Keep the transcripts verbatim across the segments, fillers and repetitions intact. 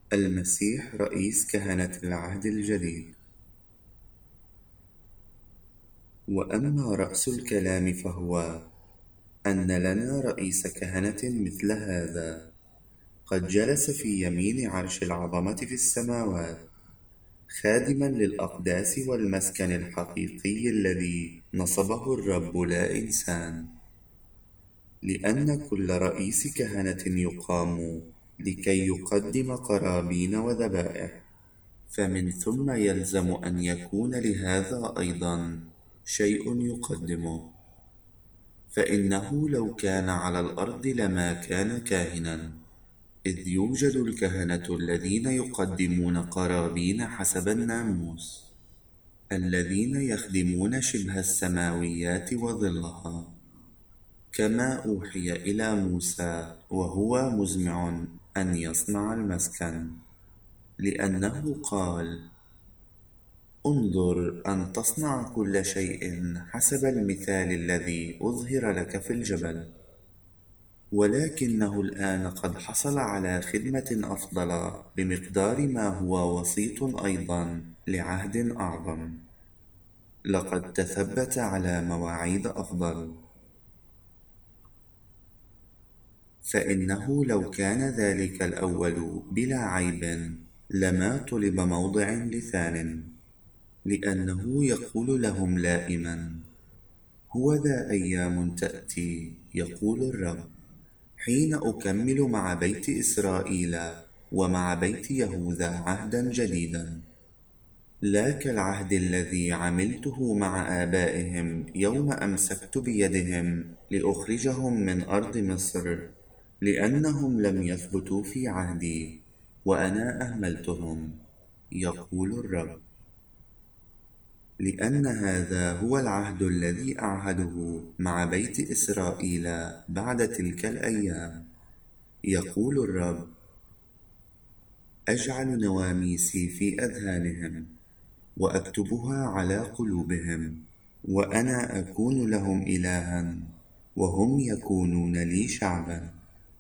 المسيح رئيس كهنة العهد الجديد. وأما رأس الكلام فهو أن لنا رئيس كهنة مثل هذا، قد جلس في يمين عرش العظمة في السماوات، خادما للأقداس والمسكن الحقيقي الذي نصبه الرب لا إنسان. لأن كل رئيس كهنة يقام لكي يقدم قرابين وذبائح، فمن ثم يلزم أن يكون لهذا أيضا شيء يقدمه، فإنه لو كان على الأرض لما كان كاهنا، إذ يوجد الكهنة الذين يقدمون قرابين حسب الناموس، الذين يخدمون شبه السماويات وظلها، كما أوحي إلى موسى وهو مزمع أن يصنع المسكن، لأنه قال: انظر أن تصنع كل شيء حسب المثال الذي أظهر لك في الجبل. ولكنه الآن قد حصل على خدمة أفضل بمقدار ما هو وسيط أيضا لعهد أعظم، لقد تثبت على مواعيد أفضل. فإنه لو كان ذلك الأول بلا عيب لما طلب موضع لثان، لأنه يقول لهم لائما: هو ذا أيام تأتي، يقول الرب، حين أكمل مع بيت إسرائيل ومع بيت يهوذا عهدا جديدا، لا كالعهد الذي عملته مع آبائهم يوم أمسكت بيدهم لأخرجهم من أرض مصر، لأنهم لم يثبتوا في عهدي وأنا أهملتهم، يقول الرب. لأن هذا هو العهد الذي أعهده مع بيت إسرائيل بعد تلك الأيام، يقول الرب: أجعل نواميسي في أذهانهم وأكتبها على قلوبهم، وأنا أكون لهم إلها وهم يكونون لي شعبا.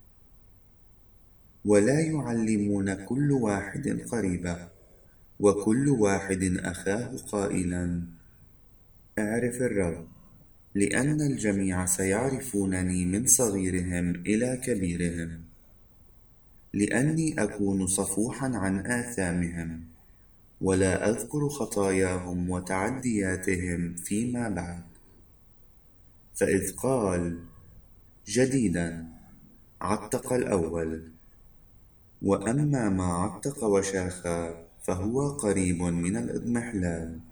ولا يعلمون كل واحد قريبه وكل واحد أخاه قائلا: اعرف الرب، لأن الجميع سيعرفونني من صغيرهم إلى كبيرهم، لأني أكون صفوحا عن آثامهم ولا أذكر خطاياهم وتعدياتهم فيما بعد. فإذ قال جديدا عتق الأول، وأما ما عتق وشاخ فهو قريب من الإضمحلال.